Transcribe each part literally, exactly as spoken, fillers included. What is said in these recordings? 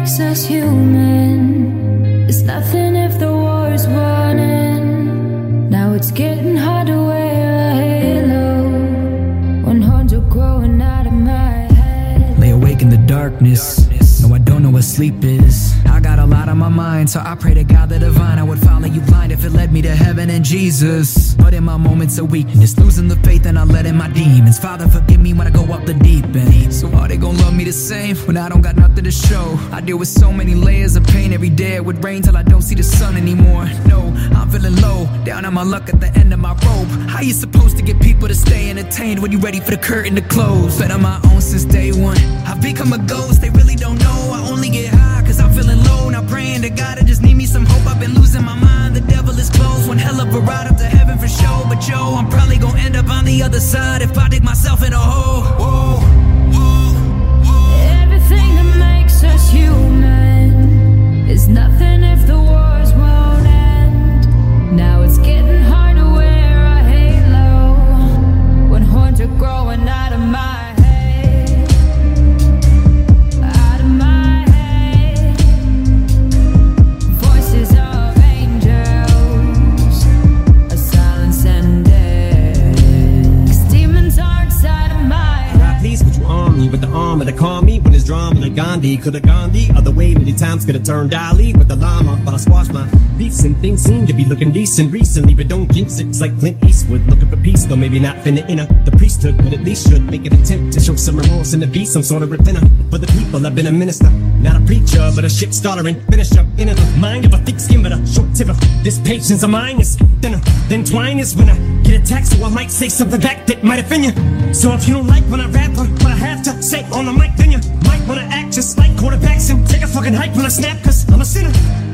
makes us human is nothing if the war's running. Now it's getting hard to wear a halo when horns are growing out of my head. Lay awake in the darkness. No, I don't know what sleep is. I got a lot on my mind, so I pray to God the divine I would follow you blind if it led me to heaven and Jesus. But in my moments of weakness, losing the faith and I let in my demons. Father, forgive me when I go up the deep end. So are they gon' love me the same when I don't got nothing to show? I deal with so many layers of pain every day. It would rain till I don't see the sun anymore. No, I'm feeling low, down on my luck at the end of my rope. How you supposed to get people to stay entertained when you ready for the curtain to close? Been on my own since day one. I've become a ghost, they really don't know. I only get high cause I'm feeling low. Now praying to God, I just need me some hope. I've been losing my mind, the devil is close. One hell of a ride up to heaven for sure. But yo, I'm probably gonna end up on the other side if I dig myself in a hole. Whoa, whoa, whoa. Everything that makes us human is nothing if the wars won't end. Now it's getting hard to wear a halo when horns are growing out of my with the armor to calm me when it's drama like Gandhi. Could've gone the other way many times, could've turned Ali with the llama, but I squashed my beefs and things seem to be looking decent recently, but don't jinx it. It's like Clint Eastwood looking for peace, though maybe not finna enter the priesthood, but at least should make an attempt to show some remorse and to be some sort of repenter for the people. I've been a minister, not a preacher, but a ship starter and finisher in the mind of a thick skin, but a short tipper. This patience of mine is thinner than twine is when I get attacked, so I might say something back that might offend you. So if you don't like when I rap or what I have to say on the mic, then you might wanna act just like quarterbacks and take a fucking hike when I snap, cause I'm a sinner.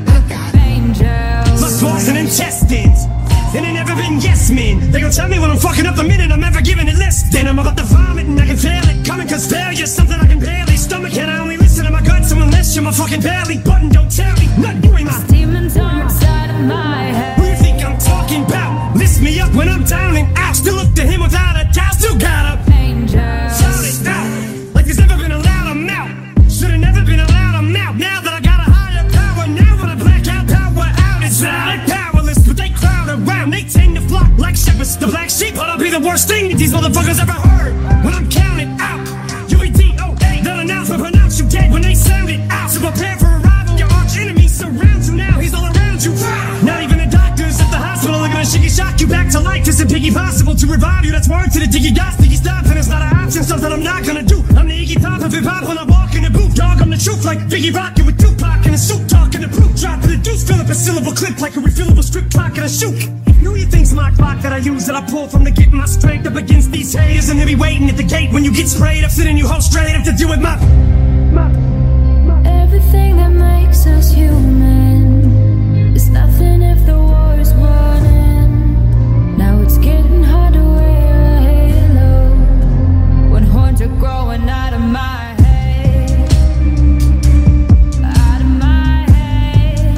Angels. My balls and intestines, and they never been yes men. They gon' tell me when I'm fucking up the minute I'm ever giving it less. Then I'm about to vomit and I can feel it coming, cause failure's something I can barely stomach, and I only listen to my guts unless you're my fucking belly button. Don't tell me, not doing my demons are inside of my head. Who you think I'm talking about? Lift me up when I'm down and out. Still look to him without a doubt. Still got a angel. Shout it out like there's never been a louder mouth. Should've never been allowed, I'm out. Now that I got a higher power, now when I black out, power out. It's loud, powerless, but they crowd around. They tend to flock like shepherds. The black sheep ought to be the worst thing that these motherfuckers ever heard. When I'm counted out, U E D O A, they'll announce or pronounce you dead when they sound it out. So prepare for arrival, your arch enemy surrounds you now. He's all around you. Not even the doctors at the hospital are gonna shiggy shock you back to life. It's piggy possible to revive you. That's word to the diggy dots, diggy stop, and it's not an option. Something I'm not gonna do. I'm the Iggy Pop of hip hop when I walk in the booth. Dog, I'm the truth like Biggie rockin' with Tupac and a suit talking the proof. Dropping the deuce, fill up a syllable clip like a refillable strip clock and a shoot. Who you think's my clock that I use that I pull from to get my strength up against these haters, and they be waiting at the gate when you get sprayed up, sitting you hold straight up to do with my, my, my. Everything that makes us human is nothing if the war's running. Now it's getting hard to wear a halo when horns are growing out of my head. Out of my head.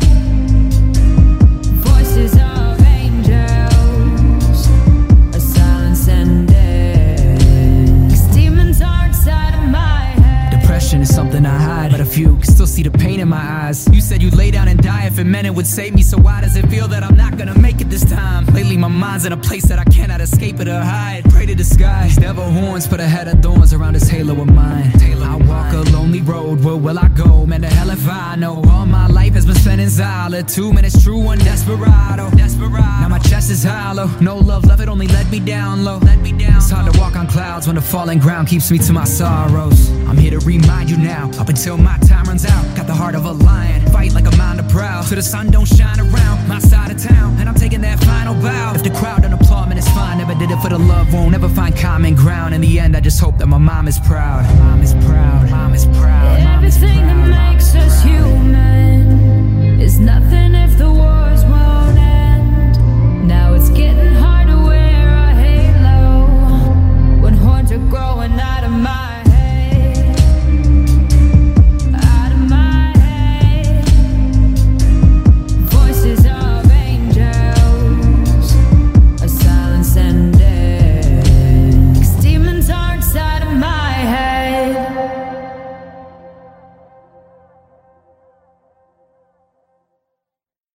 Voices of angels are silence and dead. 'Cause demons are inside of my head. Depression is something I hide, but a few can still see the pain in my eyes. You said you'd lay down and die if it meant it would save me, so why does it feel that I'm not gonna make it this time? Lately my mind's in a place that I cannot escape it or hide. Pray to the sky, devil horns put a head of thorns around this halo of mine. I walk a lonely road, where will I go? Man, the hell if I know. All my life has been spent in solitude. Man, it's true, one desperado. Desperado. Now my chest is hollow. No love left, it only let me down low. Let me down. It's hard to walk on clouds when the falling ground keeps me to my sorrows. I'm here to remind you now, up until my time runs out. Got the heart of a lion, fight like a mind of proud. So the sun don't shine around my side of town, and I'm taking that final bow. If the crowd don't applaud, man, it's fine. Never did it for the love, won't ever find common ground. In the end, I just hope that my mom is proud. Mom is proud. Mom is proud. Everything that makes us human is nothing if the war